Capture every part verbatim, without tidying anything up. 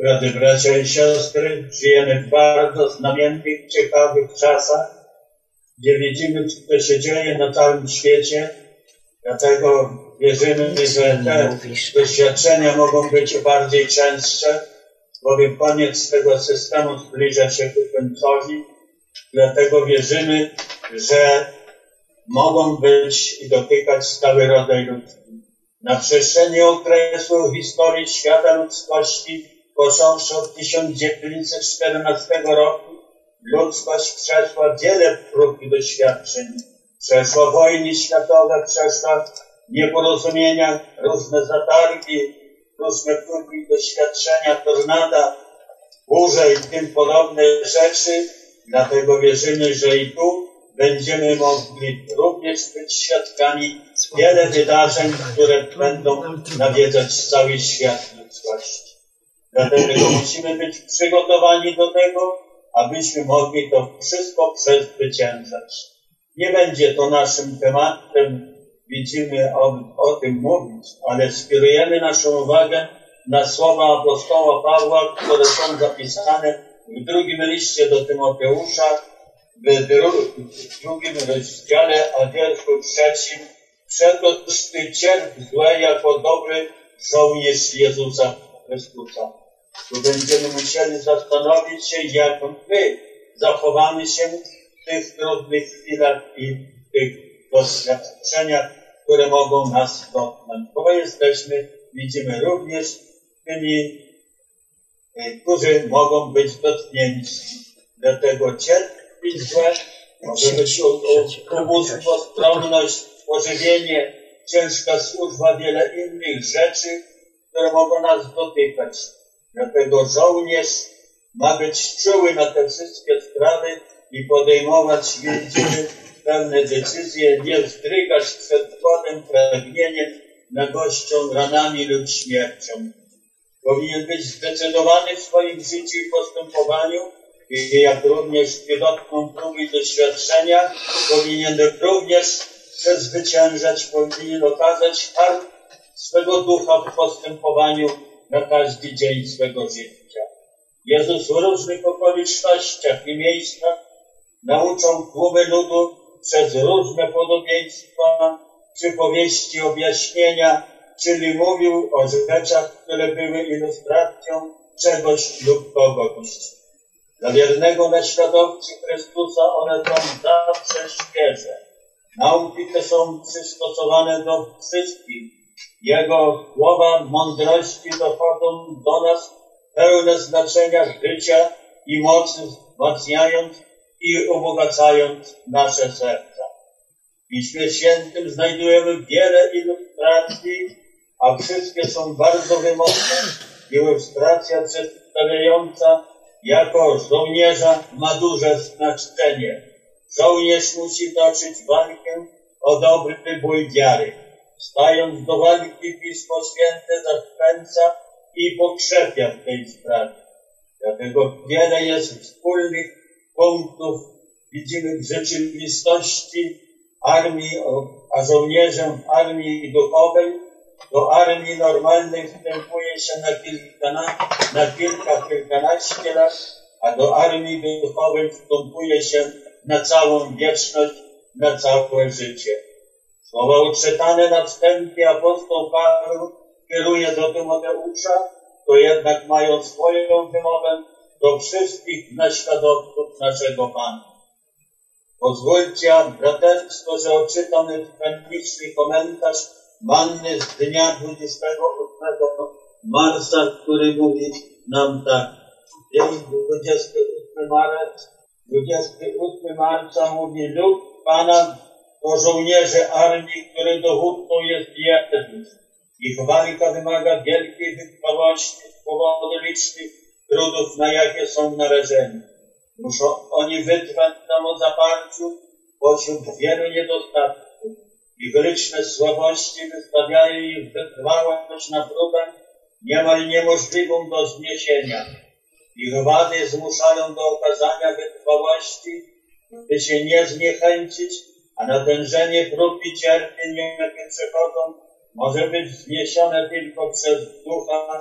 Drodzy bracia i siostry, żyjemy w bardzo znamiennych, ciekawych czasach, gdzie widzimy, co się dzieje na całym świecie. Dlatego wierzymy, że te doświadczenia mogą być bardziej częstsze, bowiem koniec tego systemu zbliża się ku końcowi. Dlatego wierzymy, że mogą być i dotykać cały rodzaj ludzki. Na przestrzeni okresu historii świata ludzkości, począwszy od tysiąc dziewięćset czternastego roku, ludzkość przeszła wiele prób i doświadczeń. Przeszła wojny światowe, przeszła nieporozumienia, różne zatargi, różne próby i doświadczenia, tornada, burze i tym podobne rzeczy. Dlatego wierzymy, że i tu będziemy mogli również być świadkami wiele wydarzeń, które będą nawiedzać cały świat ludzkości. Dlatego musimy być przygotowani do tego, abyśmy mogli to wszystko przezwyciężać. Nie będzie to naszym tematem, widzimy o, o tym mówić, ale skierujemy naszą uwagę na słowa apostoła Pawła, które są zapisane w drugim liście do Tymoteusza, w drugim rozdziale, a wierszu trzecim. Przetoż ty cierp złe jako dobry żołnierz Jezusa Chrystusa. Tu będziemy musieli zastanowić się, jak my zachowamy się w tych trudnych chwilach i w tych doświadczeniach, które mogą nas dotknąć. Bo jesteśmy, widzimy, również tymi, którzy mogą być dotknięci. Dlatego cierpić złe może być ubóstwo, stronność, pożywienie, ciężka służba, wiele innych rzeczy, które mogą nas dotykać. Dlatego żołnierz ma być czuły na te wszystkie sprawy i podejmować wielkie pewne decyzje, nie wzdrygać przed głodem, pragnieniem, nagością, ranami lub śmiercią. Powinien być zdecydowany w swoim życiu i postępowaniu, i jak również gdy dotkną próby i doświadczenia, powinien również przezwyciężać, powinien okazać harm swego ducha w postępowaniu na każdy dzień swego życia. Jezus w różnych okolicznościach i miejscach nauczał tłumy ludu przez różne podobieństwa, przypowieści, objaśnienia, czyli mówił o rzeczach, które były ilustracją czegoś lub kogoś. Dla wiernego naśladowcy Chrystusa one są zawsze świeże. Nauki te są przystosowane do wszystkich. Jego słowa mądrości dochodzą do nas pełne znaczenia życia i mocy, wzmacniając i ubogacając nasze serca. W Piśmie Świętym znajdujemy wiele ilustracji, a wszystkie są bardzo wymowne. Ilustracja przedstawiająca jako żołnierza ma duże znaczenie. Żołnierz musi toczyć walkę o dobry bój wiary. Stając do walki, Pismo Święte zachęca i pokrzepia w tej sprawie. Dlatego wiele jest wspólnych punktów. Widzimy w rzeczywistości armii, a żołnierzem armii duchowej do armii normalnej wstępuje się na kilka, na kilka, kilkanaście lat, a do armii duchowej wstępuje się na całą wieczność, na całe życie. Słowa uczytane na wstępie apostoł Paweł kieruje do Tymoteusza, to jednak mają swoją wymowę do wszystkich naśladowców naszego Pana. Pozwólcie, braterstwo, że odczytam ekumeniczny komentarz Manny z dnia dwudziestego ósmego marca, który mówi nam tak. Jest dwudziesty ósmy marzec, dwudziestego ósmego marca mówi: lud Pana to żołnierze armii, której dowódcą jest Jezus. Ich walka wymaga wielkiej wytrwałości z powodu licznych trudów, na jakie są narażeni. Muszą oni wytrwać w samozaparciu pośród wielu niedostatków. Ich liczne słabości wystawiają ich wytrwałość na próbę niemal niemożliwą do zniesienia. Ich wady zmuszają do okazania wytrwałości, by się nie zniechęcić, a natężenie prób i cierpień, jakie przechodzą, może być zniesione tylko przez ducha,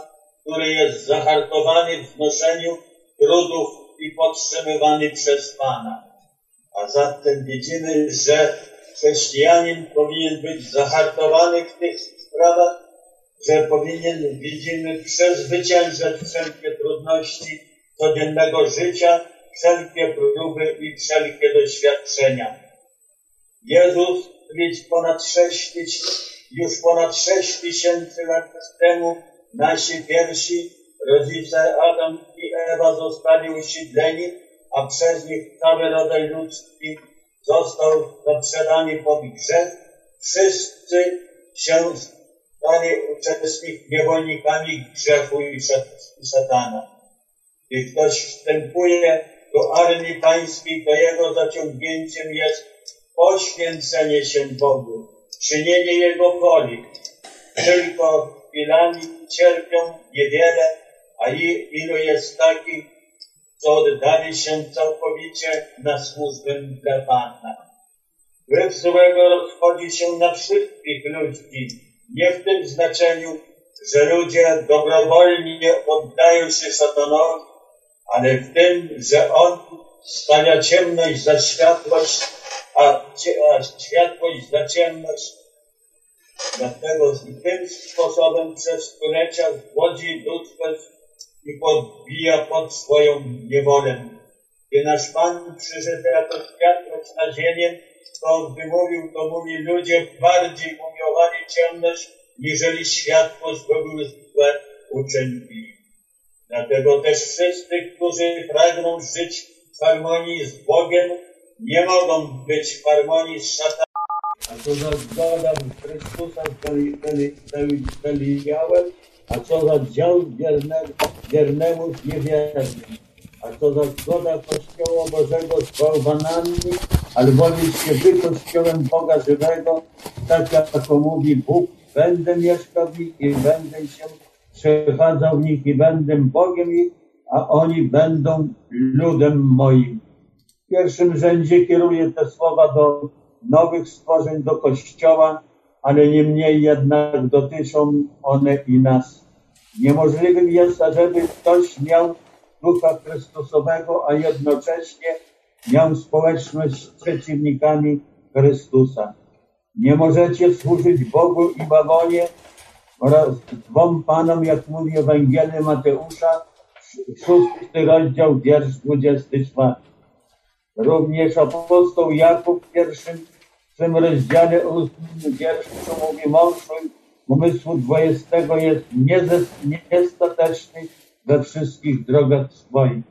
który jest zahartowany w znoszeniu trudów i podtrzymywany przez Pana. A zatem widzimy, że chrześcijanin powinien być zahartowany w tych sprawach, że powinien, widzimy, przezwyciężać wszelkie trudności codziennego życia, wszelkie próby i wszelkie doświadczenia. Jezus ponad sześć, już ponad sześć tysięcy lat temu nasi pierwsi rodzice Adam i Ewa zostali usiedleni, a przez nich cały rodzaj ludzki został zaprzedany pod grzech. Wszyscy się stali uczestnikami, niewolnikami grzechu i szatana. Gdy ktoś wstępuje do armii pańskiej, to jego zaciągnięciem jest poświęcenie się Bogu, czynienie Jego woli. Tylko chwilami cierpią niewiele, a ilu jest takich, co oddali się całkowicie na służbę dla Pana. Wpływ złego rozchodzi się na wszystkich ludzi, nie w tym znaczeniu, że ludzie dobrowolnie oddają się szatanowi, ale w tym, że on stawia ciemność za światłość, a, a światłość za ciemność. Dlatego tym sposobem przez stulecia zwodzi ludzkość i podbija pod swoją niewolę. Gdy nasz Pan przyszedł jako światłość na ziemię, to on wymówił, to mówi, ludzie bardziej umiłowali ciemność, niżeli światłość, bo były złe uczynki. Dlatego też wszyscy, którzy pragną żyć w harmonii z Bogiem, nie mogą być w harmonii z szatanem. A co za zgoda w Chrystusa z Beliałem, a co za dział wiernemu, wiernemu z niewiernym, a co za zgoda Kościoła Bożego z bałwanami, albowiem się wy Kościołem Boga żywego, tak jak mówi Bóg, będę mieszkał w nich i będę się przechadzał w nich i będę Bogiem ich, a oni będą ludem moim. W pierwszym rzędzie kieruję te słowa do nowych stworzeń, do Kościoła, ale niemniej jednak dotyczą one i nas. Niemożliwym jest, ażeby ktoś miał Ducha Chrystusowego, a jednocześnie miał społeczność z przeciwnikami Chrystusa. Nie możecie służyć Bogu i mamonie oraz dwom Panom, jak mówi Ewangelia Mateusza, szósty rozdział, wiersz dwudziesty czwarty. Również apostoł Jakub w pierwszym w tym rozdziale ósmym wierszu mówi, mąż umysłu dwudziestego jest niestateczny we wszystkich drogach swoich.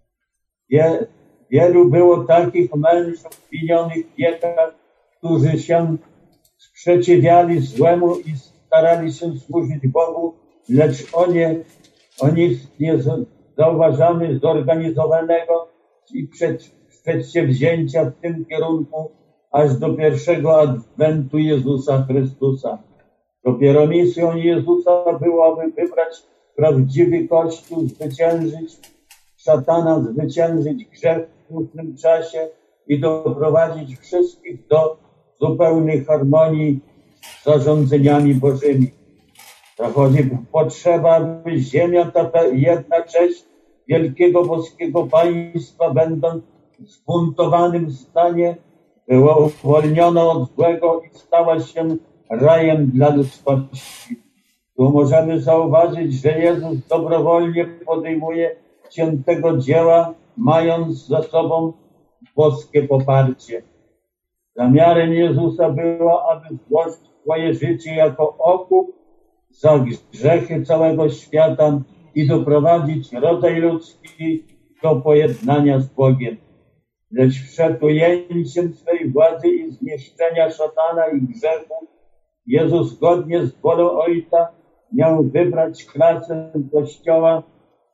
Wie, wielu było takich mężów w minionych wiekach, którzy się sprzeciwiali złemu i starali się służyć Bogu, lecz oni, oni nie zauważamy zorganizowanego i przed, przedsięwzięcia w tym kierunku aż do pierwszego adwentu Jezusa Chrystusa. Dopiero misją Jezusa byłoby wybrać prawdziwy Kościół, zwyciężyć szatana, zwyciężyć grzech w krótkim czasie i doprowadzić wszystkich do zupełnej harmonii z zarządzeniami Bożymi. Zachodzi potrzeba, aby ziemia, ta jedna część wielkiego boskiego państwa, będąc w zbuntowanym stanie, była uwolniona od złego i stała się rajem dla ludzkości. Tu możemy zauważyć, że Jezus dobrowolnie podejmuje się tego dzieła, mając za sobą boskie poparcie. Zamiarem Jezusa było, aby złożyć swoje życie jako okup za grzechy całego świata i doprowadzić rodzaj ludzki do pojednania z Bogiem. Lecz przed ujęciem swej władzy i zniszczenia szatana i grzechu, Jezus zgodnie z wolą Ojca miał wybrać klasę Kościoła,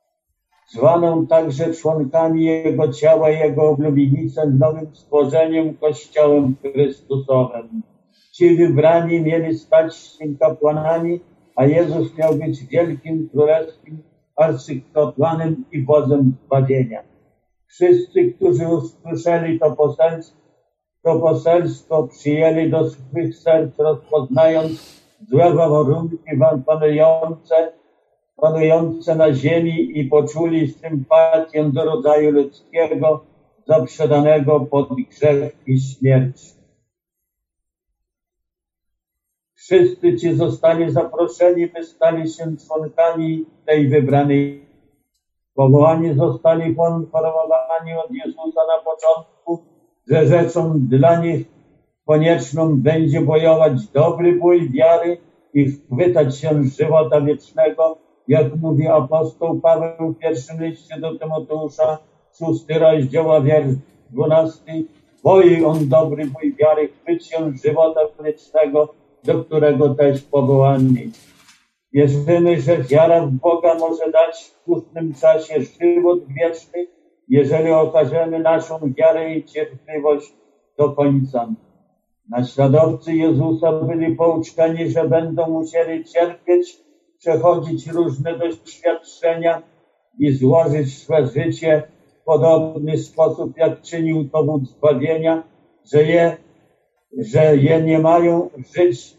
zwaną także członkami Jego ciała i Jego oblubienicę, nowym stworzeniem Kościołem Chrystusowym. Ci wybrani mieli stać się kapłanami, a Jezus miał być wielkim królewskim arcykapłanem i wodzem zbawienia. Wszyscy, którzy usłyszeli to poselstwo, to poselstwo przyjęli do swych serc, rozpoznając złe warunki panujące panujące na ziemi i poczuli sympatię do rodzaju ludzkiego, zaprzedanego pod grzech i śmierć. Wszyscy ci zostali zaproszeni, by stali się członkami tej wybranej. Powołani zostali poinformowani od Jezusa na początku, że rzeczą dla nich konieczną będzie bojować dobry bój wiary i chwytać się żywota wiecznego, jak mówi apostoł Paweł w pierwszym liście do Tymoteusza, szósty rozdział, a wiersz dwunasty. Boi on dobry bój wiary, chwyć się żywota wiecznego, do którego też powołani. Wierzymy, że wiara w Boga może dać w krótkim czasie żywot wieczny, jeżeli okażemy naszą wiarę i cierpliwość do końca. Naśladowcy Jezusa byli pouczeni, że będą musieli cierpieć, przechodzić różne doświadczenia i złożyć swe życie w podobny sposób, jak czynił to Bóg zbawienia, że je, że je nie mają żyć,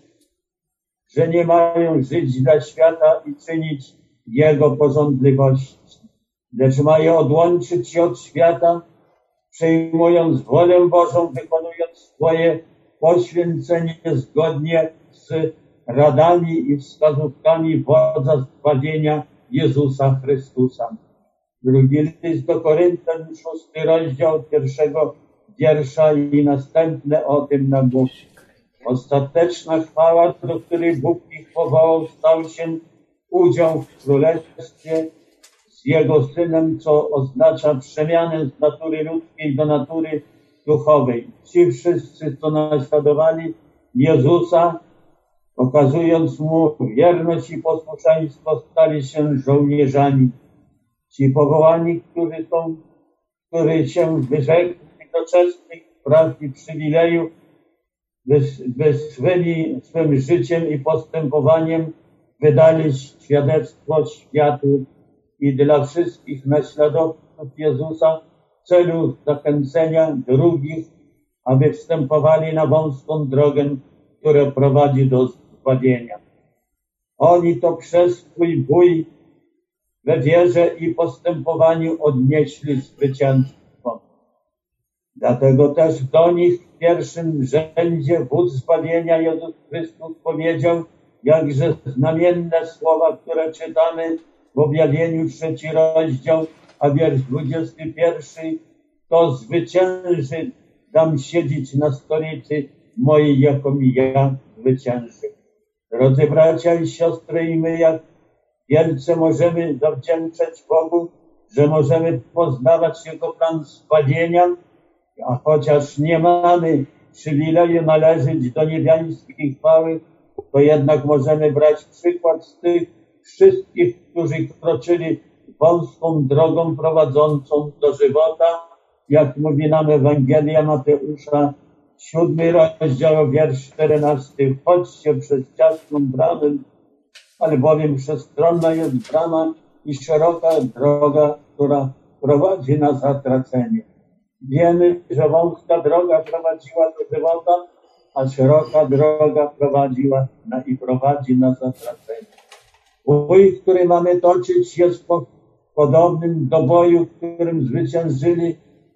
że nie mają żyć dla świata i czynić Jego porządliwości, lecz mają odłączyć się od świata, przyjmując wolę Bożą, wykonując swoje poświęcenie zgodnie z radami i wskazówkami wodza zbawienia Jezusa Chrystusa. Drugi list do Koryntian, szósty rozdział, pierwszego wiersza i następne o tym nam mówi. Ostateczna chwała, do której Bóg ich powołał, stał się udział w Królestwie z Jego Synem, co oznacza przemianę z natury ludzkiej do natury duchowej. Ci wszyscy, co naśladowali Jezusa, okazując Mu wierność i posłuszeństwo, stali się żołnierzami. Ci powołani, którzy są, którzy się wyrzekli doczesnych praw i przywilejów, wysłyli swym życiem i postępowaniem, wydali świadectwo światu i dla wszystkich naśladowców Jezusa w celu zachęcenia drugich, aby wstępowali na wąską drogę, która prowadzi do zbawienia. Oni to przez swój bój we wierze i postępowaniu odnieśli zwycięstwo. Dlatego też do nich w pierwszym rzędzie wódz zbawienia Jezus Chrystus powiedział, jakże znamienne słowa, które czytamy w objawieniu trzeci rozdział, a wiersz dwudziesty pierwszy. To zwycięży, dam siedzieć na stolicy mojej, jaką ja zwycięży. Drodzy bracia i siostry, i my jak wielce możemy zawdzięczać Bogu, że możemy poznawać Jego plan zbawienia, a chociaż nie mamy przywileju należeć do niebiańskiej chwały, to jednak możemy brać przykład z tych wszystkich, którzy kroczyli wąską drogą prowadzącą do żywota, jak mówi nam Ewangelia Mateusza, siódmy rozdział, wiersz czternasty. Chodźcie przez ciasną bramę, albowiem przestronna jest brama i szeroka droga, która prowadzi na zatracenie. Wiemy, że wąska droga prowadziła do żywota, a szeroka droga prowadziła na, i prowadzi na zatracenie. Bój, który mamy toczyć, jest po, podobnym do boju, w którym zwyciężyli,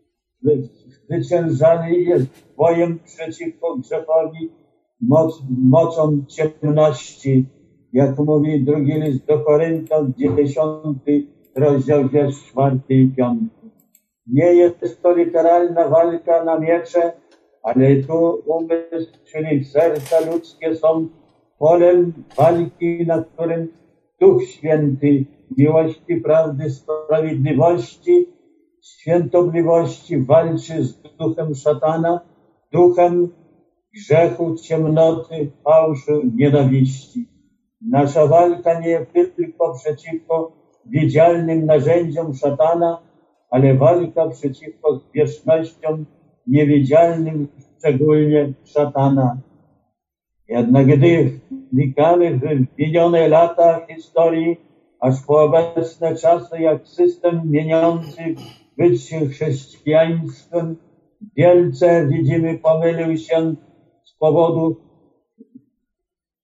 zwyciężali jest bojem przeciwko grzechowi, moc, mocą ciemności, jak mówi drugi list do Koryntian, dziesiąty rozdział, wiersz czwarty i piąty. Nie jest to literalna walka na miecze, ale tu umysł, czyli serca ludzkie są polem walki, na którym Duch Święty miłości, prawdy, sprawiedliwości, świętobliwości walczy z duchem szatana, duchem grzechu, ciemnoty, fałszu, nienawiści. Nasza walka nie jest tylko przeciwko widzialnym narzędziom szatana, ale walka przeciwko zwierzchnościom niewidzialnym, szczególnie szatana. Jednak gdy wnikamy w minione lata historii, aż po obecne czasy, jak system mieniący bycie chrześcijaństwem, wielce widzimy pomylił się z powodu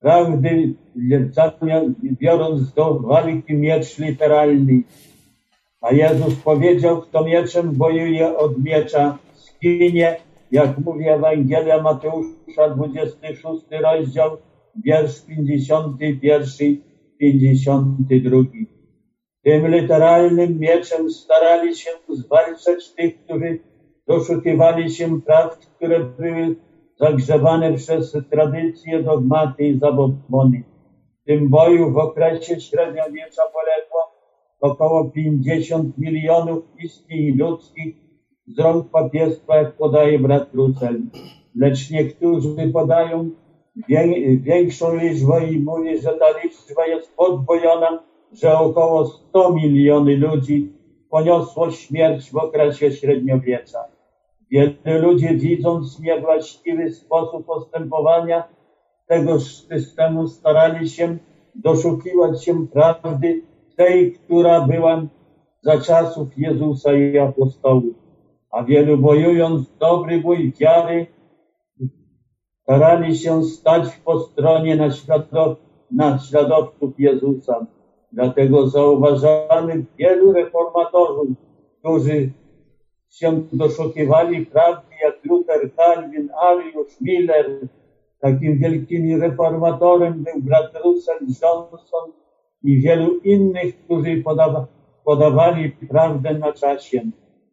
prawdy, biorąc do walki miecz literalny. A Jezus powiedział, kto mieczem wojuje, od miecza zginie, jak mówi Ewangelia Mateusza, dwudziesty szósty rozdział, wiersz pięćdziesiąty pierwszy, pięćdziesiąty drugi. Tym literalnym mieczem starali się zwalczać tych, którzy doszukiwali się prawd, które były zagrzewane przez tradycje, dogmaty i zabobony. W tym boju w okresie średniowiecza poległo około pięćdziesiąt milionów istnień ludzkich z rąk papiestwa, jak podaje brat Russell. Lecz niektórzy podają większą liczbę i mówi, że ta liczba jest podwojona, że około sto milionów ludzi poniosło śmierć w okresie średniowiecza. Wielu ludzi, widząc niewłaściwy sposób postępowania tego systemu, starali się doszukiwać się prawdy tej, która była za czasów Jezusa i apostołów. A wielu, bojując dobry bój wiary, starali się stać po stronie naśladow naśladowców Jezusa. Dlatego zauważamy wielu reformatorów, którzy się doszukiwali prawdy, jak Luther, Calvin, Ariusz, Miller. Takim wielkim reformatorem był brat Russell, Johnson i wielu innych, którzy podawa podawali prawdę na czasie.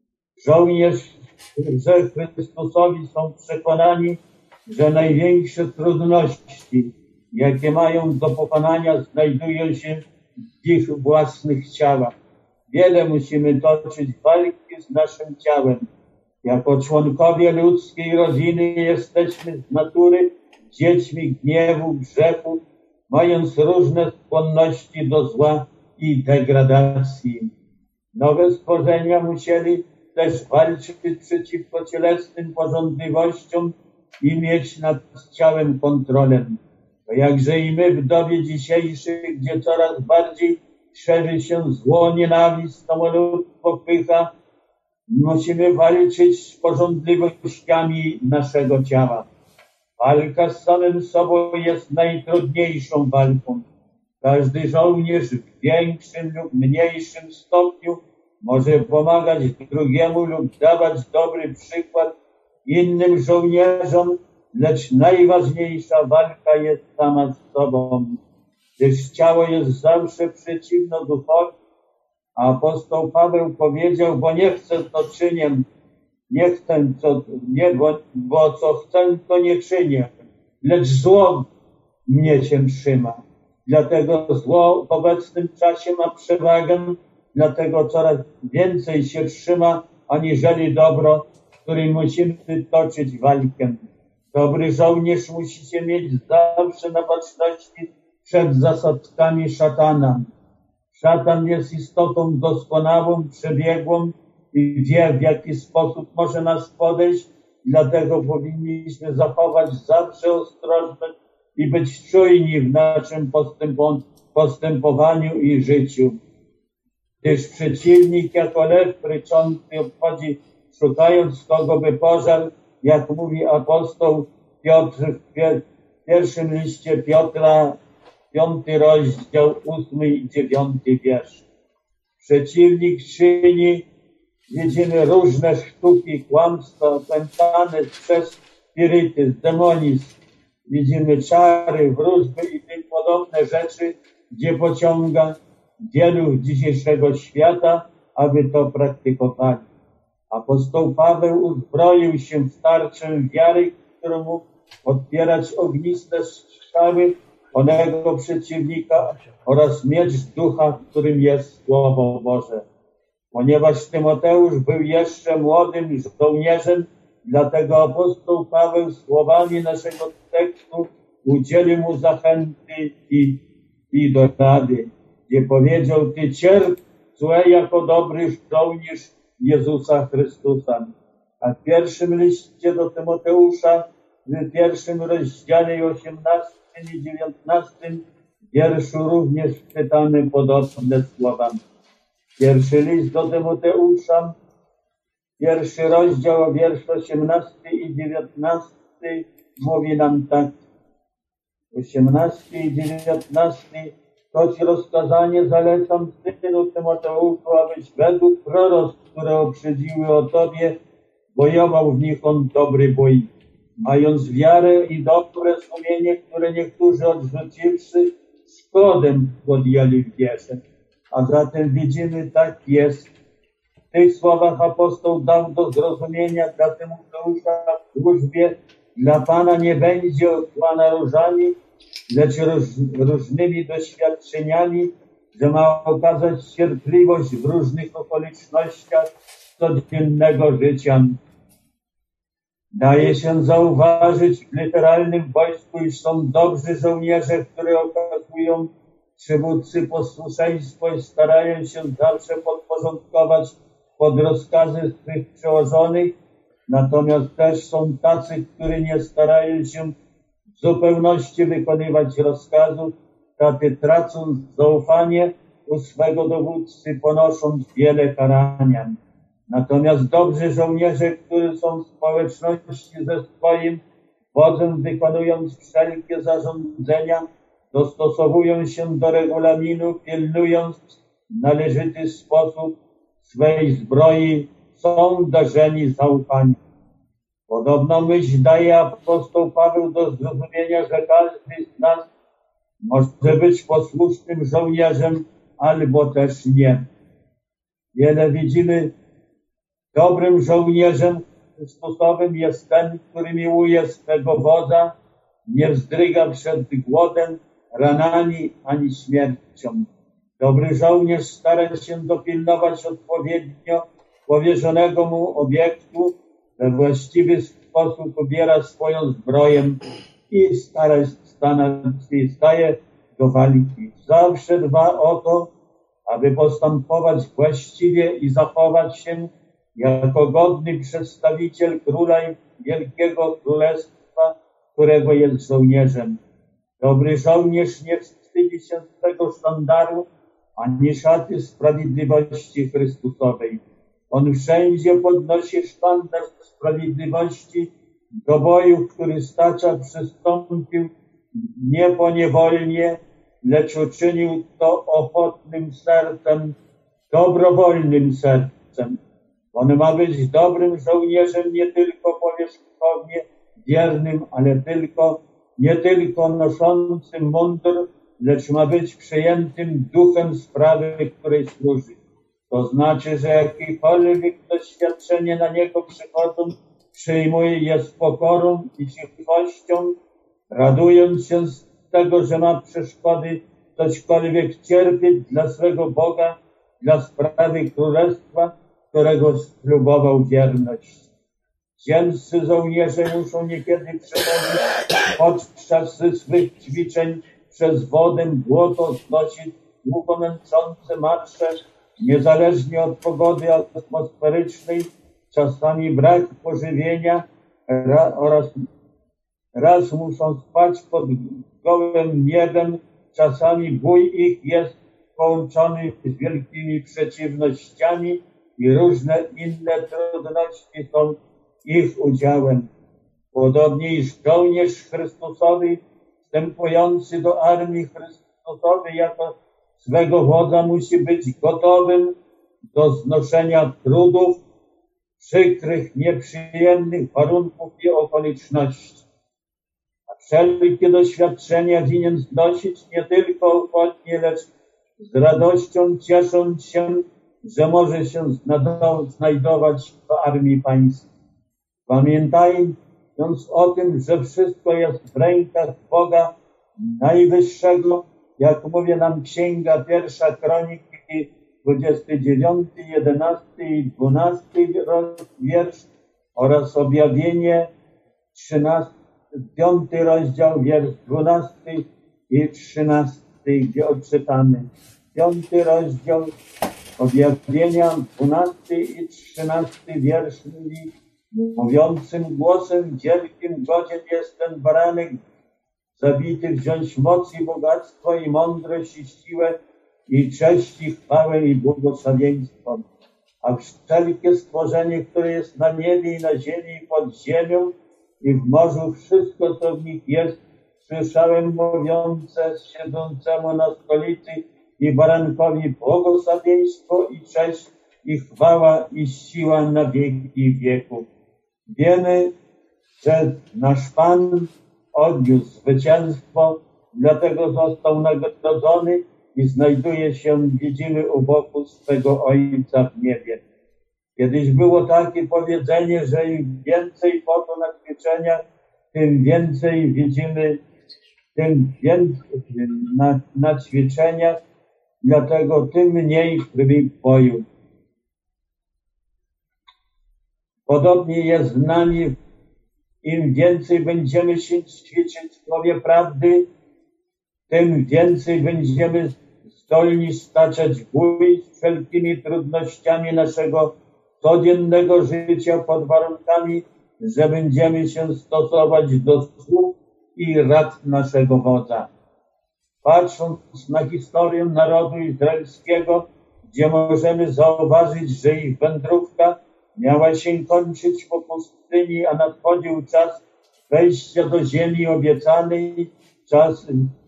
Żołnierze Chrystusowi są przekonani, że największe trudności, jakie mają do pokonania, znajdują się w ich własnych ciałach. Wiele musimy toczyć walki z naszym ciałem. Jako członkowie ludzkiej rodziny jesteśmy z natury dziećmi gniewu, grzechu, mając różne skłonności do zła i degradacji. Nowe stworzenia musieli też walczyć przeciwko cielesnym porządliwościom i mieć nad ciałem kontrolę. To jakże i my w dobie dzisiejszej, gdzie coraz bardziej szerzy się zło, nienawiść, samolubstwo, pycha, musimy walczyć z porządliwościami naszego ciała. Walka z samym sobą jest najtrudniejszą walką. Każdy żołnierz w większym lub mniejszym stopniu może pomagać drugiemu lub dawać dobry przykład innym żołnierzom, lecz najważniejsza walka jest sama z sobą, gdyż ciało jest zawsze przeciwno duchowi. A apostoł Paweł powiedział, bo nie chcę, to czynię, nie chcę, co, nie, bo, bo co chcę, to nie czynię, lecz zło mnie się trzyma. Dlatego zło w obecnym czasie ma przewagę, dlatego coraz więcej się trzyma, aniżeli dobro, z którym musimy toczyć walkę. Dobry żołnierz musi się mieć zawsze na baczności przed zasadzkami szatana. Szatan jest istotą doskonałą, przebiegłą i wie, w jaki sposób może nas podejść, dlatego powinniśmy zachować zawsze ostrożność i być czujni w naszym postępowaniu i życiu. Gdyż przeciwnik jako lew ryczący obchodzi, szukając kogo by pożarł, jak mówi apostoł Piotr w pierwszym liście Piotra, piąty rozdział, ósmy i dziewiąty wiersz. Przeciwnik czyni, widzimy różne sztuki, kłamstwa opętane przez spirytyzm, demonizm. Widzimy czary, wróżby i tym podobne rzeczy, gdzie pociąga wielu dzisiejszego świata, aby to praktykowali. Apostoł Paweł uzbroił się w tarczę wiary, którą mógł odpierać ogniste strzały onego przeciwnika oraz miecz ducha, którym jest Słowo Boże. Ponieważ Tymoteusz był jeszcze młodym żołnierzem, dlatego apostoł Paweł słowami naszego tekstu udzielił mu zachęty i, i do rady, gdzie powiedział: Ty cierp złe jako dobry żołnierz Jezusa Chrystusa. A w pierwszym liście do Tymoteusza, w pierwszym rozdziale osiemnastym i dziewiętnastym wierszu również czytamy podobne słowa. Pierwszy list do Tymoteusza, pierwszy rozdział, wiersz osiemnasty i dziewiętnasty mówi nam tak. osiemnasty i dziewiętnasty. To ci rozkazanie zalecam synu Tymoteuszu, abyś według proroctw, które uprzedziły o tobie, bojował w nich on dobry bój, mając wiarę i dobre sumienie, które niektórzy odrzuciwszy, szkodem podjęli w wierze. A zatem widzimy, tak jest. W tych słowach apostoł dał do zrozumienia dla Tymoteusza w służbie dla Pana nie będzie ochłana różami, lecz róż, różnymi doświadczeniami, że ma okazać cierpliwość w różnych okolicznościach codziennego życia. Daje się zauważyć w literalnym wojsku, iż są dobrzy żołnierze, które okazują przywódcy posłuszeństwo i starają się zawsze podporządkować pod rozkazy swych przełożonych, natomiast też są tacy, którzy nie starają się w zupełności wykonywać rozkazów, tacy tracąc zaufanie u swego dowódcy, ponosząc wiele karania. Natomiast dobrzy żołnierze, którzy są w społeczności ze swoim wodzem, wykonując wszelkie zarządzenia, dostosowują się do regulaminu, pilnując w należyty sposób swej zbroi, są darzeni zaufaniem. Podobną myśl daje apostoł Paweł do zrozumienia, że każdy z nas może być posłusznym żołnierzem, albo też nie. Wiele widzimy, dobrym żołnierzem Chrystusowym jest ten, który miłuje swego wodza, nie wzdryga przed głodem, ranami ani śmiercią. Dobry żołnierz stara się dopilnować odpowiednio powierzonego mu obiektu, we właściwy sposób ubiera swoją zbroję i stara, stana, i staje do walki. Zawsze dba o to, aby postępować właściwie i zachować się jako godny przedstawiciel króla i wielkiego królestwa, którego jest żołnierzem. Dobry żołnierz nie wstydzi się swego sztandaru, ani szaty sprawiedliwości Chrystusowej. On wszędzie podnosi sztandar sprawiedliwości do boju, który stacza przystąpił nie poniewolnie, lecz uczynił to ochotnym sercem, dobrowolnym sercem. On ma być dobrym żołnierzem nie tylko powierzchownie wiernym, ale tylko, nie tylko noszącym mundur, lecz ma być przejętym duchem sprawy, której służy. To znaczy, że jakiekolwiek doświadczenie na niego przychodzą, przyjmuje je z pokorą i cichością, radując się z tego, że ma przeszkody, cośkolwiek cierpieć dla swego Boga, dla sprawy królestwa, którego spróbował wierność. Ziemscy żołnierze muszą niekiedy przechodzić podczas swych ćwiczeń przez wodę, błoto, znosić długo męczące marsze, niezależnie od pogody atmosferycznej, czasami brak pożywienia ra, oraz raz muszą spać pod gołym niebem, czasami bój ich jest połączony z wielkimi przeciwnościami i różne inne trudności są ich udziałem. Podobnie i żołnierz Chrystusowy wstępujący do armii Chrystusowej jako swego wodza musi być gotowym do znoszenia trudów, przykrych, nieprzyjemnych warunków i okoliczności. A wszelkie doświadczenia winien znosić nie tylko ochotnie, lecz z radością, ciesząc się, że może się znajdować w armii pańskiej. Pamiętając o tym, że wszystko jest w rękach Boga Najwyższego, jak mówi nam Księga Pierwsza Kroniki, dwudziesty dziewiąty, jedenasty i dwunasty wiersz oraz Objawienie, trzynasty, piąty rozdział, wiersz dwunasty i trzynasty, gdzie odczytamy. Piąty rozdział Objawienia, dwunasty i trzynasty wiersz mówi: mówiącym głosem wielkim godzien jest ten baranek zabity wziąć moc i bogactwo i mądrość i siłę i cześć i chwałę i błogosławieństwo. A wszelkie stworzenie, które jest na niebie i na ziemi i pod ziemią i w morzu, wszystko co w nich jest, słyszałem mówiące siedzącemu na stolicy i barankowi błogosławieństwo i cześć i chwała i siła na wieki wieków. Wiemy, że nasz Pan odniósł zwycięstwo, dlatego został nagrodzony i znajduje się, widzimy, u boku swego Ojca w niebie. Kiedyś było takie powiedzenie, że im więcej foto na ćwiczeniach, tym więcej widzimy, tym więcej na, na ćwiczeniach, dlatego tym mniej krwi w boju. Podobnie jest z nami. Im więcej będziemy się ćwiczyć w słowie prawdy, tym więcej będziemy zdolni staczać bój z wszelkimi trudnościami naszego codziennego życia pod warunkami, że będziemy się stosować do słów i rad naszego wodza. Patrząc na historię narodu izraelskiego, gdzie możemy zauważyć, że ich wędrówka miała się kończyć po pustyni, a nadchodził czas wejścia do ziemi obiecanej, czas,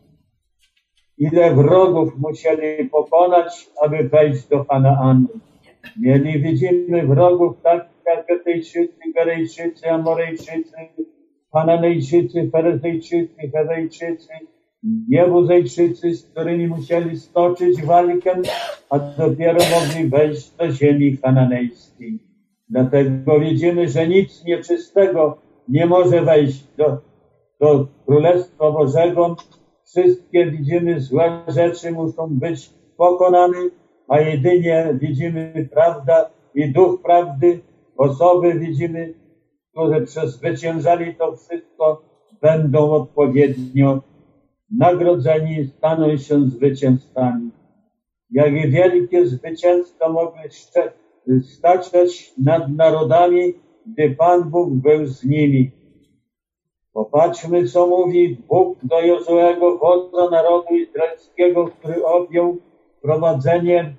ile wrogów musieli pokonać, aby wejść do Kanaanu. Mieli, widzimy, wrogów tak jak Ketejczycy, Gerejczycy, Amorejczycy, Hananejczycy, Ferezyjczycy, Hewejczycy, Jebuzejczycy, z którymi musieli stoczyć walkę, a dopiero mogli wejść do ziemi kananejskiej. Dlatego widzimy, że nic nieczystego nie może wejść do, do Królestwa Bożego. Wszystkie, widzimy, złe rzeczy muszą być pokonane, a jedynie widzimy prawda i duch prawdy, osoby, widzimy, które przezwyciężali to wszystko, będą odpowiednio nagrodzeni, staną się zwycięzcami. Jak i wielkie zwycięstwa mogły staczać nad narodami, gdy Pan Bóg był z nimi. Popatrzmy, co mówi Bóg do Jozuego, wodza narodu izraelskiego, który objął prowadzenie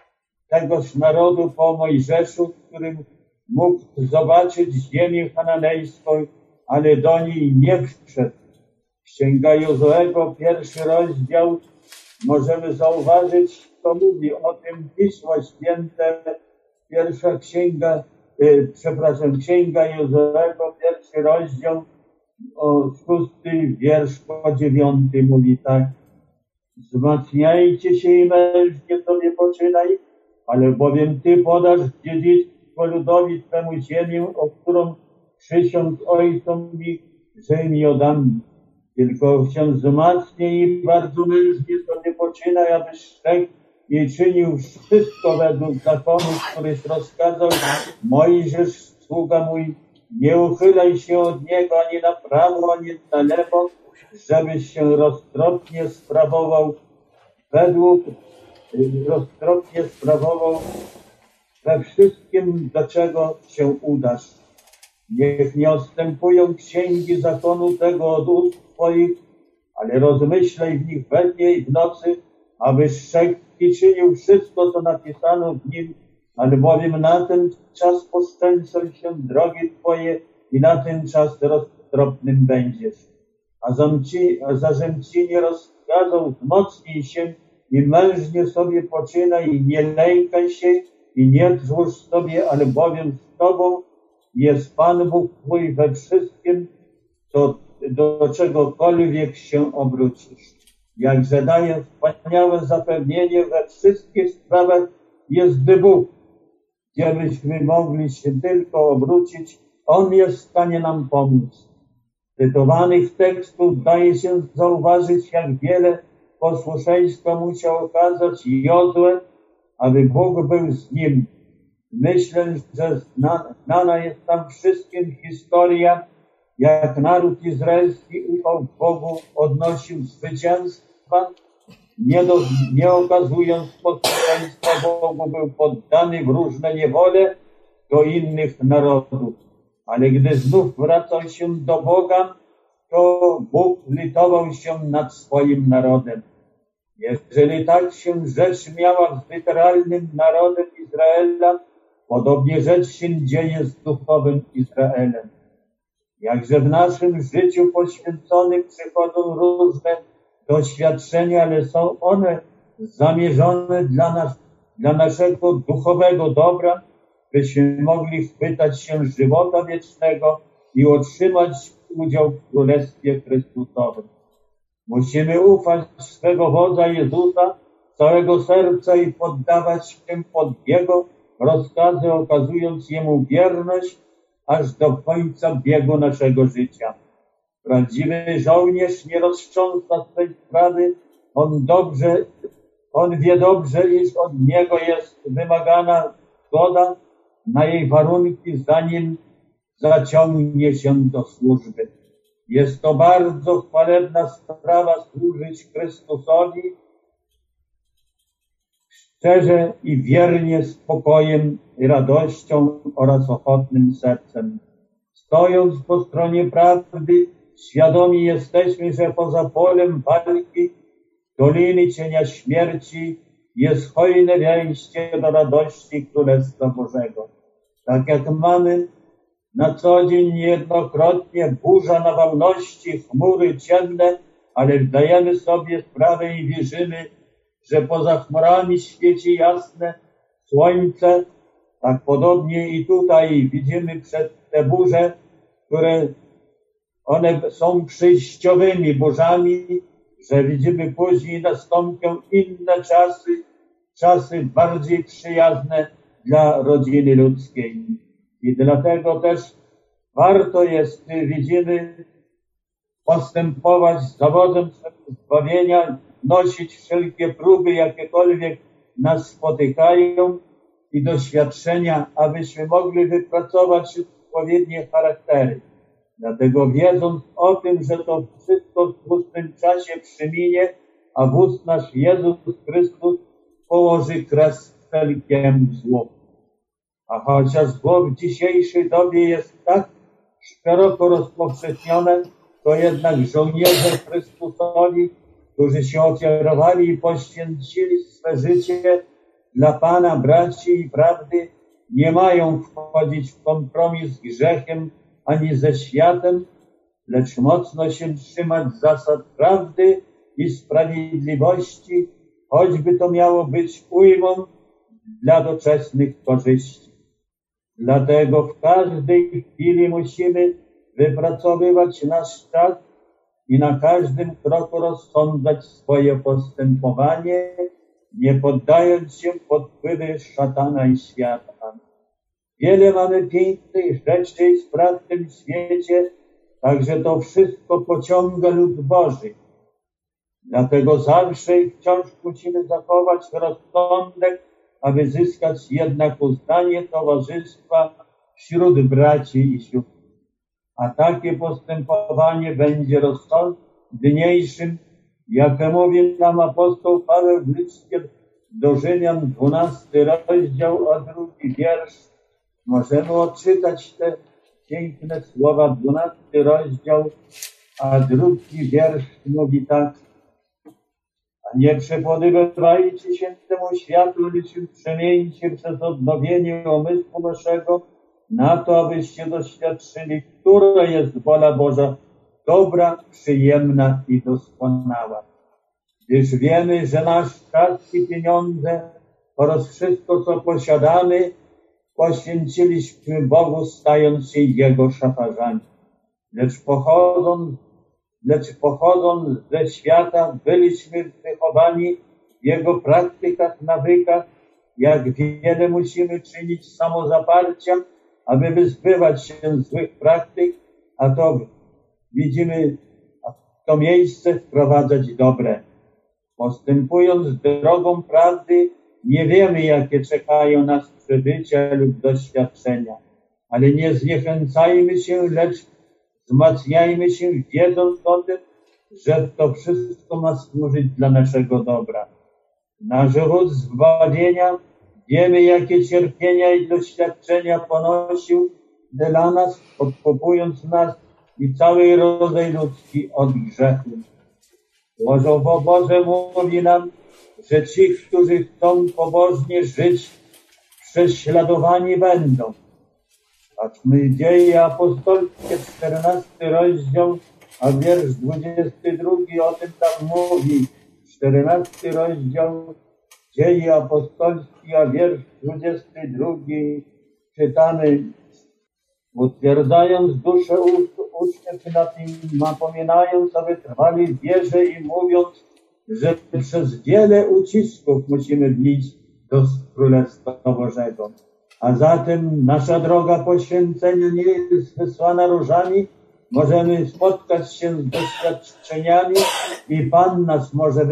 tegoż narodu po Mojżeszu, którym mógł zobaczyć ziemię kananejską, ale do niej nie wszedł. Księga Jozuego, pierwszy rozdział, możemy zauważyć, co mówi o tym Pismo Święte. Pierwsza księga, y, przepraszam, księga Jozuego, pierwszy rozdział, o szósty wiersz po dziewiąty mówi tak. Wzmacniajcie się i mężnie sobie poczynaj, ale bowiem Ty podasz dziedzictwo ludowi Twemu ziemię, o którą przysiąg ojcom ich, że im ją dam. Tylko się wzmacnij i bardzo mężnie sobie poczynaj, abyś szczekł i czynił wszystko według zakonu, któryś rozkazał Mojżesz, sługa mój. Nie uchylaj się od niego ani na prawo, ani na lewo, żebyś się roztropnie sprawował według, roztropnie sprawował we wszystkim, do czego się udasz. Niech nie odstępują księgi zakonu tego od ust Twoich, ale rozmyślaj w nich we dnie i w nocy, abyś szczekł i czynił wszystko, co napisano w nim, albowiem na ten czas poszczęcą się drogi Twoje i na ten czas roztropnym będziesz. A, zamci, a zażem Ci nie rozkazał, wzmocnij się i mężnie sobie poczynaj i nie lękaj się i nie złóż sobie, albowiem z Tobą jest Pan Bóg Twój we wszystkim, do, do czegokolwiek się obrócisz. Jakże daje wspaniałe zapewnienie we wszystkich sprawach jest Bóg, gdzie byśmy mogli się tylko obrócić, On jest w stanie nam pomóc. Z cytowanych tekstów daje się zauważyć, jak wiele posłuszeństwa musiał okazać Jozue, aby Bóg był z nim. Myślę, że znana jest tam wszystkim historia, jak naród izraelski ufał Bogu, odnosił zwycięstwa, nie, do, nie okazując posłuszeństwa Bogu, był poddany w różne niewole do innych narodów. Ale gdy znów wracał się do Boga, to Bóg litował się nad swoim narodem. Jeżeli tak się rzecz miała z literalnym narodem Izraela, podobnie rzecz się dzieje z duchowym Izraelem. Jakże w naszym życiu poświęconym przychodzą różne doświadczenia, ale są one zamierzone dla nas, dla naszego duchowego dobra, byśmy mogli chwytać się żywota wiecznego i otrzymać udział w Królestwie Chrystusowym. Musimy ufać swego wodza Jezusa całego serca i poddawać się pod Jego rozkazy, okazując Jemu wierność aż do końca biegu naszego życia. Prawdziwy żołnierz nie roztrząsa swej sprawy, on dobrze, on wie dobrze, iż od niego jest wymagana zgoda na jej warunki, zanim zaciągnie się do służby. Jest to bardzo chwalebna sprawa służyć Chrystusowi szczerze i wiernie, spokojem i radością oraz ochotnym sercem. Stojąc po stronie prawdy, świadomi jesteśmy, że poza polem walki, doliny cienia śmierci jest hojne wejście do radości Królestwa Bożego. Tak jak mamy na co dzień niejednokrotnie burza nawałności, chmury ciemne, ale zdajemy sobie sprawę i wierzymy, że poza chmurami świeci jasne słońce. Tak podobnie i tutaj widzimy przed te burze, które one są przejściowymi burzami, że widzimy później nastąpią inne czasy, czasy bardziej przyjazne dla rodziny ludzkiej. I dlatego też warto jest, widzimy, postępować z zawodem zbawienia, nosić wszelkie próby, jakiekolwiek nas spotykają i doświadczenia, abyśmy mogli wypracować odpowiednie charaktery. Dlatego wiedząc o tym, że to wszystko w pustym czasie przyminie, a wódz nasz Jezus Chrystus położy kres wszelkiemu złu. A chociaż zło w dzisiejszej dobie jest tak szeroko rozpowszechnione, to jednak żołnierze Chrystusowi, którzy się ofiarowali i poświęcili swe życie dla Pana, braci i prawdy, nie mają wchodzić w kompromis z grzechem ani ze światem, lecz mocno się trzymać zasad prawdy i sprawiedliwości, choćby to miało być ujmą dla doczesnych korzyści. Dlatego w każdej chwili musimy wypracowywać nasz czas i na każdym kroku rozsądzać swoje postępowanie, nie poddając się pod wpływy szatana i świata. Wiele mamy pięknych rzeczy i spraw w tym świecie, także to wszystko pociąga lud Boży. Dlatego zawsze i wciąż musimy zachować rozsądek, aby zyskać jednak uznanie towarzystwa wśród braci i sióstr. A takie postępowanie będzie rozsądniejszym, jak mówi nam apostoł Paweł w liście do Rzymian, dwunasty rozdział, a drugi wiersz. Możemy odczytać te piękne słowa, dwunasty rozdział, a drugi wiersz mówi tak. A nie przypodobywajcie się temu światu, lecz się przemieńcie przez odnowienie umysłu naszego, na to, abyście doświadczyli, która jest wola Boża, dobra, przyjemna i doskonała. Gdyż wiemy, że nasz czas i pieniądze oraz wszystko, co posiadamy, poświęciliśmy Bogu, stając się Jego szafarzami. Lecz pochodząc, lecz pochodząc ze świata, byliśmy wychowani w Jego praktykach, nawykach, jak wiele musimy czynić samozaparcia, aby wyzbywać się złych praktyk, a to widzimy, a w to miejsce wprowadzać dobre. Postępując drogą prawdy, nie wiemy, jakie czekają nas przebycia lub doświadczenia, ale nie zniechęcajmy się, lecz wzmacniajmy się, wiedząc o tym, że to wszystko ma służyć dla naszego dobra. Nasz wódz zbawienia, wiemy, jakie cierpienia i doświadczenia ponosił dla nas, odkupując nas i cały rodzaj ludzki od grzechu. Słowo Boże mówi nam, że ci, którzy chcą pobożnie żyć, prześladowani będą. Patrzmy Dzieje Apostolskie, czternasty rozdział, a wiersz dwudziesty drugi o tym tam mówi. czternasty rozdział Dzieje Apostolskie, a wiersz dwudziesty drugi czytamy. Utwierdzając duszę uczniów na tym, napominając, aby trwali w wierze i mówiąc, że przez wiele ucisków musimy wbić do Królestwa Bożego. A zatem nasza droga poświęcenia nie jest wysłana różami. Możemy spotkać się z doświadczeniami i Pan nas może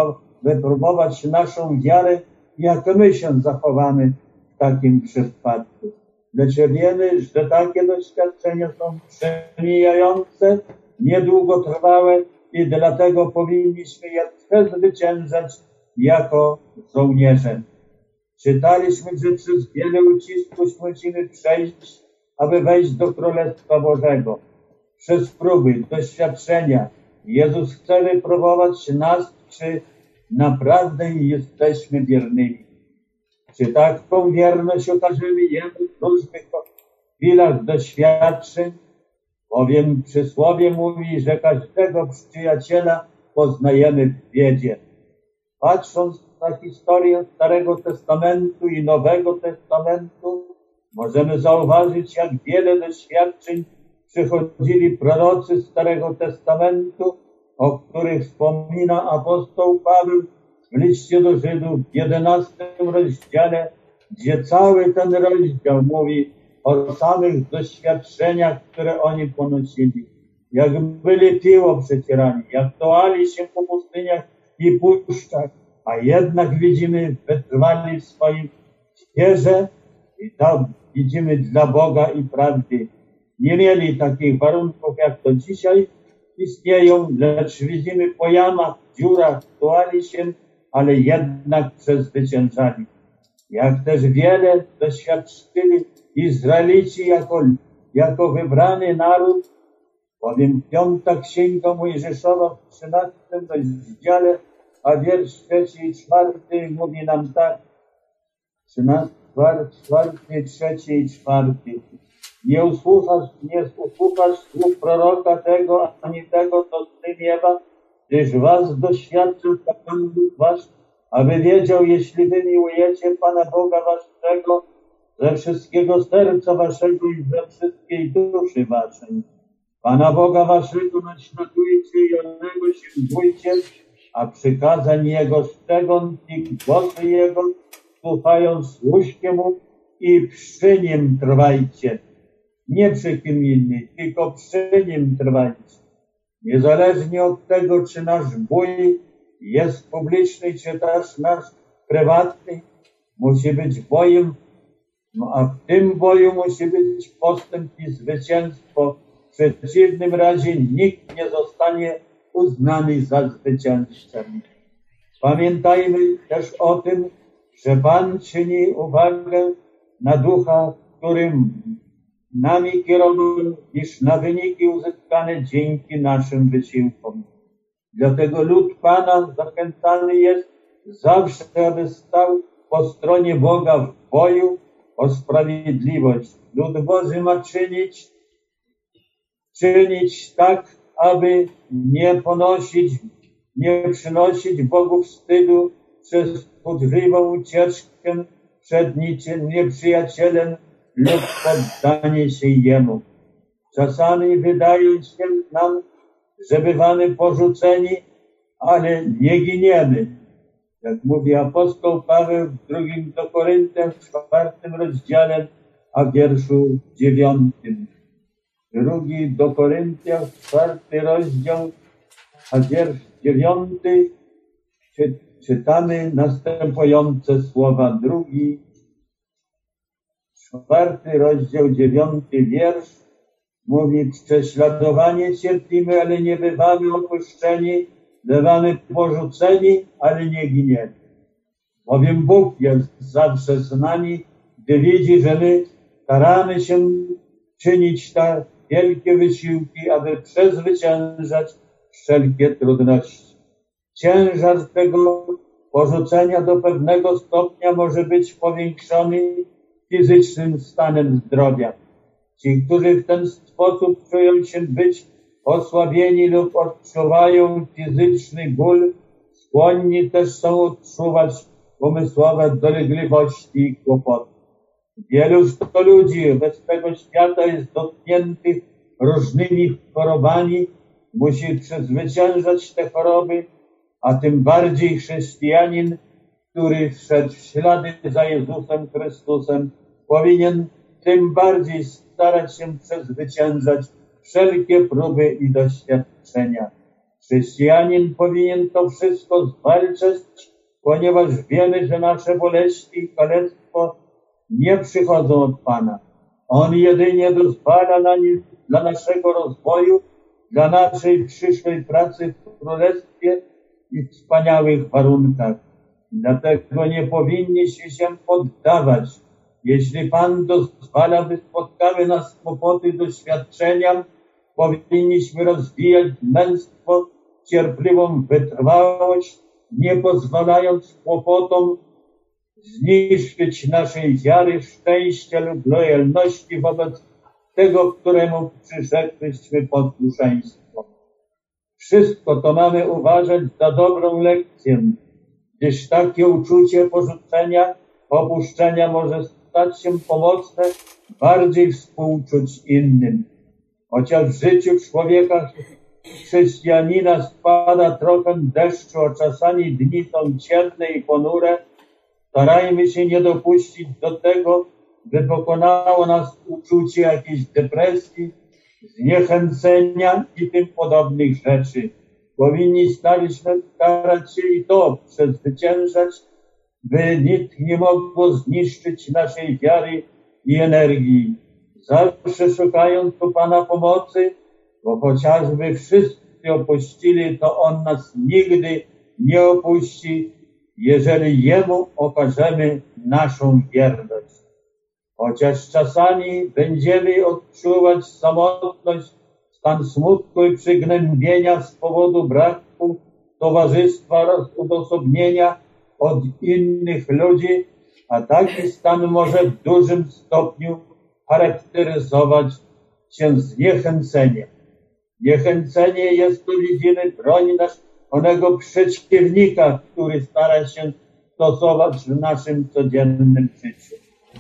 wypróbować naszą wiarę, jak my się zachowamy w takim przypadku. Lecz wiemy, że takie doświadczenia są przemijające, niedługotrwałe i dlatego powinniśmy je przezwyciężać jako żołnierze. Czytaliśmy, że przez wiele ucisków musimy przejść, aby wejść do Królestwa Bożego. Przez próby, doświadczenia Jezus chce wypróbować nas, czy naprawdę jesteśmy wiernymi. Czy taką wierność okażemy Jemu w różnych chwilach doświadczeń? Bowiem przysłowie mówi, że każdego przyjaciela poznajemy w biedzie. Patrząc na historię Starego Testamentu i Nowego Testamentu, możemy zauważyć, jak wiele doświadczeń przychodzili prorocy Starego Testamentu, o których wspomina apostoł Paweł w liście do Żydów w jedenastym rozdziale, gdzie cały ten rozdział mówi o samych doświadczeniach, które oni ponosili. Jak byli piło przecierani, jak toali się po pustyniach i puszczach, a jednak widzimy, wytrwali w swoim wierze i tam widzimy dla Boga i prawdy. Nie mieli takich warunków, jak to dzisiaj istnieją, lecz widzimy po jamach, dziurach, toali się, ale jednak przezwyciężali. Jak też wiele doświadczyli Izraelici jako, jako wybrany naród, bowiem piąta księga Mojżeszowa w trzynastym rozdziale, a wiersz trzeci i czwarty mówi nam tak. Trzynasty, czwarty, trzeci i czwarty. Nie usłuchasz, nie usłuchasz słów proroka tego, ani tego, co z tym nieba, gdyż was doświadczył Pan Bóg wasz, aby wiedział, jeśli wy miłujecie Pana Boga waszego ze wszystkiego serca waszego i ze wszystkiej duszy waszej. Pana Boga waszego naśladujcie i jednego się bójcie, a przykazań Jego strzegąc i głosy Jego, słuchając słusznie Mu i przy Nim trwajcie. Nie przy kim innym, tylko przy Nim trwajcie. Niezależnie od tego, czy nasz bój jest publiczny, czy też nasz prywatny, musi być bojem, no a w tym boju musi być postęp i zwycięstwo. W przeciwnym razie nikt nie zostanie uznany za zwycięzcę. Pamiętajmy też o tym, że Pan czyni uwagę na ducha, którym nami kierował, niż na wyniki uzyskane dzięki naszym wysiłkom. Dlatego lud Pana zachęcany jest zawsze, aby stał po stronie Boga w boju o sprawiedliwość. Lud Boży ma czynić, czynić tak, aby nie ponosić, nie przynosić Bogu wstydu przez podrzliwą ucieczkę przed niczym nieprzyjacielem lub poddanie się Jemu. Czasami wydaje się nam, że bywamy porzuceni, ale nie giniemy. Jak mówi apostoł Paweł w drugim do Koryntian w czwartym rozdziale, a wierszu dziewiątym. Drugi do Koryntian, czwarty rozdział, a wiersz dziewiąty, czy, czytamy następujące słowa. Drugi, czwarty rozdział, dziewiąty wiersz mówi: prześladowanie cierpimy, ale nie bywamy opuszczeni, bywamy porzuceni, ale nie giniemy. Bowiem Bóg jest zawsze z nami, gdy widzi, że my staramy się czynić tak wielkie wysiłki, aby przezwyciężać wszelkie trudności. Ciężar tego porzucenia do pewnego stopnia może być powiększony fizycznym stanem zdrowia. Ci, którzy w ten sposób czują się być osłabieni lub odczuwają fizyczny ból, skłonni też są odczuwać umysłowe dolegliwości i kłopoty. Wielu to ludzi bez tego świata jest dotkniętych różnymi chorobami, musi przezwyciężać te choroby, a tym bardziej chrześcijanin, który wszedł w ślady za Jezusem Chrystusem, powinien tym bardziej starać się przezwyciężać wszelkie próby i doświadczenia. Chrześcijanin powinien to wszystko zwalczać, ponieważ wiemy, że nasze boleści i kalectwo nie przychodzą od Pana. On jedynie dozwala na nie dla naszego rozwoju, dla naszej przyszłej pracy w Królestwie i w wspaniałych warunkach. Dlatego nie powinniśmy się poddawać. Jeśli Pan dozwala, by spotkały nas kłopoty, doświadczenia, powinniśmy rozwijać męstwo, cierpliwą wytrwałość, nie pozwalając kłopotom zniszczyć naszej wiary, szczęścia lub lojalności wobec tego, któremu przyrzekliśmy posłuszeństwo. Wszystko to mamy uważać za dobrą lekcję, gdyż takie uczucie porzucenia, opuszczenia może stać się pomocne, bardziej współczuć innym. Chociaż w życiu człowieka chrześcijanina spada trochę deszczu, a czasami dni są ciemne i ponure, starajmy się nie dopuścić do tego, by pokonało nas uczucie jakiejś depresji, zniechęcenia i tym podobnych rzeczy. Powinni staraliśmy starać się i to przezwyciężać, by nic nie mogło zniszczyć naszej wiary i energii. Zawsze szukając u Pana pomocy, bo chociażby wszyscy opuścili, to On nas nigdy nie opuści, jeżeli Jemu okażemy naszą wierność. Chociaż czasami będziemy odczuwać samotność, stan smutku i przygnębienia z powodu braku towarzystwa oraz odosobnienia od innych ludzi, a taki stan może w dużym stopniu charakteryzować się zniechęceniem. Niechęcenie jest to widzimy broń naszego przeciwnika, który stara się stosować w naszym codziennym życiu.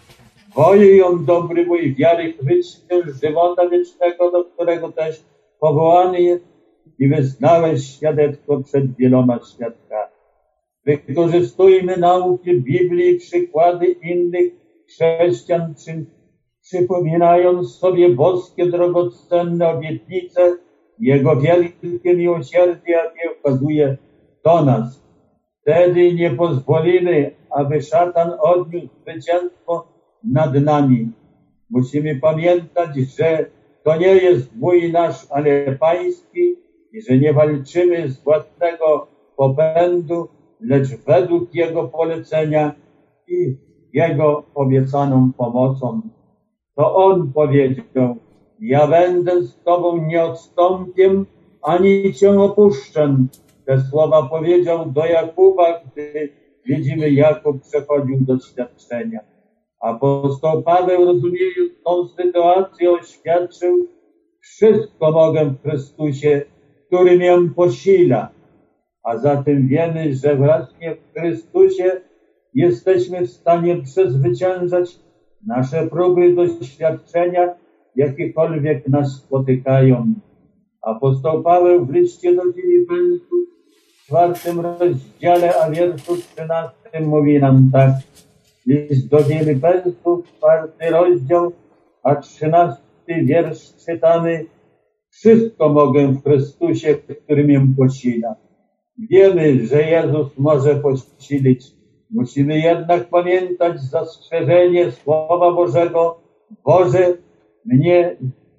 Wojuj on dobry mój wiary, chwyć się żywota wiecznego, do którego też powołany jest i wyznałeś świadectwo przed wieloma świadkami. Wykorzystujmy nauki Biblii, przykłady innych chrześcijan, przy, przypominając sobie boskie, drogocenne obietnice, Jego wielkie miłosierdzie, jakie okazuje do nas. Wtedy nie pozwolimy, aby szatan odniósł zwycięstwo nad nami. Musimy pamiętać, że to nie jest bój nasz, ale pański i że nie walczymy z własnego popędu, lecz według Jego polecenia i Jego obiecaną pomocą. To On powiedział: ja będę z Tobą, nie odstąpię, ani Cię opuszczę. Te słowa powiedział do Jakuba, gdy widzimy, Jakub przechodził doświadczenia. Apostoł Paweł, rozumiejąc tą sytuację, oświadczył: wszystko mogę w Chrystusie, który mnie posila. A zatem wiemy, że właśnie w Chrystusie jesteśmy w stanie przezwyciężać nasze próby, doświadczenia, jakiekolwiek nas spotykają. Apostoł Paweł w liście do Filipenów w czwartym rozdziale, a wierszu trzynastym mówi nam tak. List do Filipenów, czwarty rozdział, a trzynasty wiersz czytamy: wszystko mogę w Chrystusie, który mnie posila. Wiemy, że Jezus może posilić. Musimy jednak pamiętać zastrzeżenie Słowa Bożego. Boże, mnie,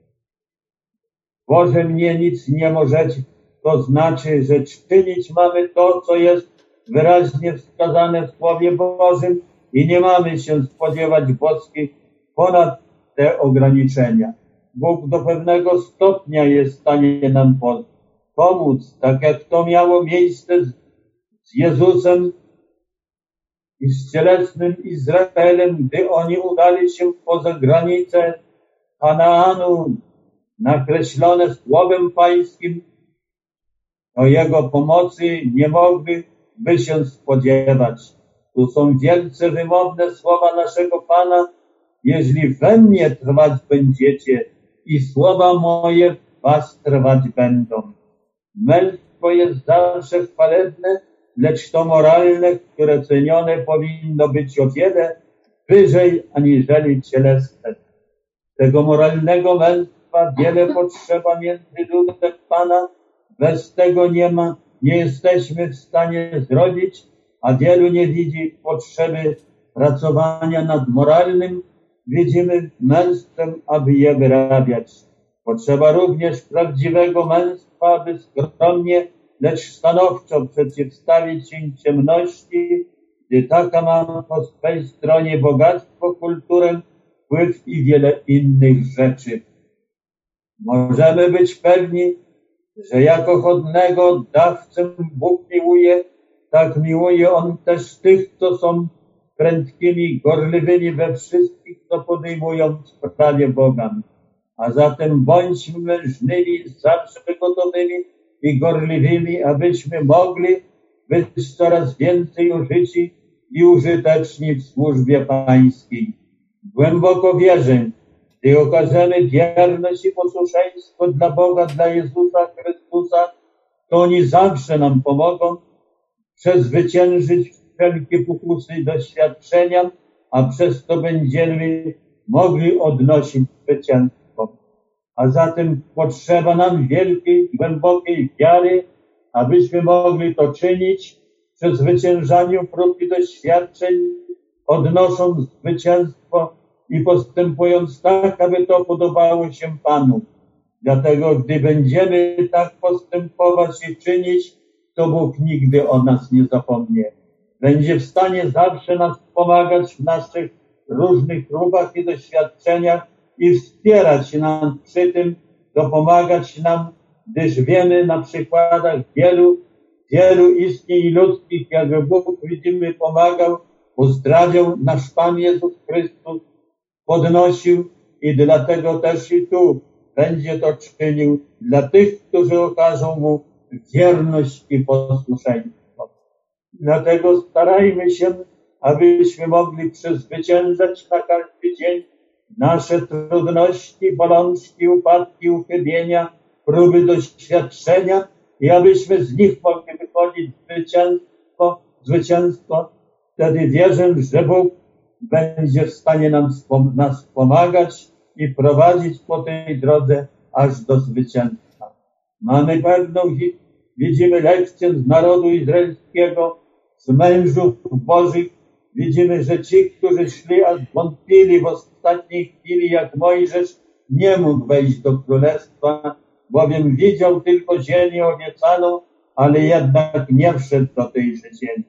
Boże, mnie nic nie możecie. To znaczy, że czynić mamy to, co jest wyraźnie wskazane w Słowie Bożym i nie mamy się spodziewać boskich ponad te ograniczenia. Bóg do pewnego stopnia jest w stanie nam pomóc, tak jak to miało miejsce z, z Jezusem i z cielesnym Izraelem, gdy oni udali się poza granicę, Kanaanu, nakreślone słowem pańskim, to Jego pomocy nie mogliby się spodziewać. Tu są wielce wymowne słowa naszego Pana: jeżeli we mnie trwać będziecie i słowa moje w was trwać będą. Męstwo jest zawsze chwalebne, lecz to moralne, które cenione powinno być o wiele wyżej aniżeli cielesne. Tego moralnego męstwa wiele potrzeba między ludem Pana. Bez tego nie ma, nie jesteśmy w stanie zrobić, a wielu nie widzi potrzeby pracowania nad moralnym, widzimy męstwem, aby je wyrabiać. Potrzeba również prawdziwego męstwa, aby skromnie, lecz stanowczo przeciwstawić się ciemności, gdy taka ma po swej stronie bogactwo, kulturę, wpływ i wiele innych rzeczy. Możemy być pewni, że jako godnego dawcę Bóg miłuje, tak miłuje On też tych, co są prędkimi, gorliwymi we wszystkich, co podejmują w sprawie Boga. A zatem bądźmy mężnymi, zawsze gotowymi i gorliwymi, abyśmy mogli być coraz więcej użyci i użyteczni w służbie pańskiej. Głęboko wierzę, gdy okażemy wierność i posłuszeństwo dla Boga, dla Jezusa Chrystusa, to oni zawsze nam pomogą przezwyciężyć wszelkie pokusy i doświadczenia, a przez to będziemy mogli odnosić zwycięstwo. A zatem potrzeba nam wielkiej, głębokiej wiary, abyśmy mogli to czynić przy zwyciężaniu prób i doświadczeń, odnosząc zwycięstwo i postępując tak, aby to podobało się Panu. Dlatego, gdy będziemy tak postępować i czynić, to Bóg nigdy o nas nie zapomnie. Będzie w stanie zawsze nas pomagać w naszych różnych próbach i doświadczeniach i wspierać nam przy tym, dopomagać nam, gdyż wiemy na przykładach wielu, wielu istnień ludzkich, jak Bóg, widzimy, pomagał, uzdrawiał nasz Pan Jezus Chrystus, podnosił i dlatego też i tu będzie to czynił dla tych, którzy okażą Mu wierność i posłuszeństwo. Dlatego starajmy się, abyśmy mogli przezwyciężać na każdy dzień nasze trudności, bolączki, upadki, uchybienia, próby doświadczenia i abyśmy z nich mogli wychodzić zwycięstwo, zwycięstwo. Wtedy wierzę, że Bóg będzie w stanie nam, nas pomagać i prowadzić po tej drodze aż do zwycięstwa. Mamy pewną, widzimy lekcję z narodu izraelskiego, z mężów Bożych. Widzimy, że ci, którzy szli, a wątpili w ostatniej chwili, jak Mojżesz, nie mógł wejść do królestwa, bowiem widział tylko ziemię obiecaną, ale jednak nie wszedł do tejże ziemi.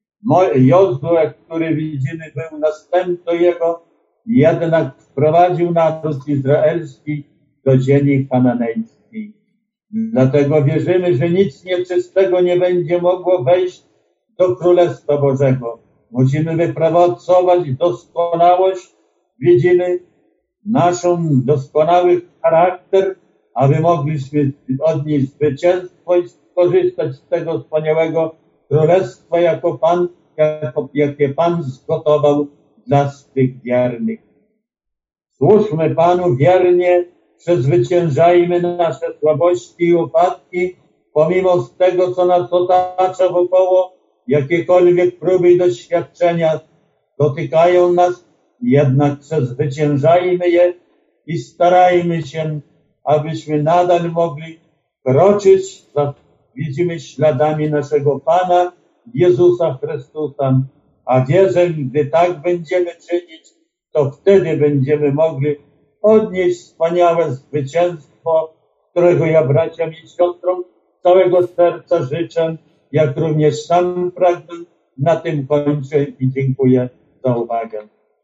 Jozue, który widzimy był następcą jego, jednak wprowadził naród izraelski do ziemi kananejskiej. Dlatego wierzymy, że nic nieczystego nie będzie mogło wejść do Królestwa Bożego. Musimy wypracować doskonałość, widzimy naszą doskonały charakter, aby mogliśmy odnieść zwycięstwo i skorzystać z tego wspaniałego Królestwa jako Pan, jako, jakie Pan zgotował dla swych wiernych. Służmy Panu wiernie, przezwyciężajmy nasze słabości i upadki, pomimo z tego, co nas otacza wokoło, jakiekolwiek próby i doświadczenia dotykają nas, jednak przezwyciężajmy je i starajmy się, abyśmy nadal mogli kroczyć za, widzimy, śladami naszego Pana Jezusa Chrystusa. A wierzę, gdy tak będziemy czynić, to wtedy będziemy mogli odnieść wspaniałe zwycięstwo, którego ja braciom i siostrom całego serca życzę, jak również sam pragnę. Na tym kończę i dziękuję za uwagę.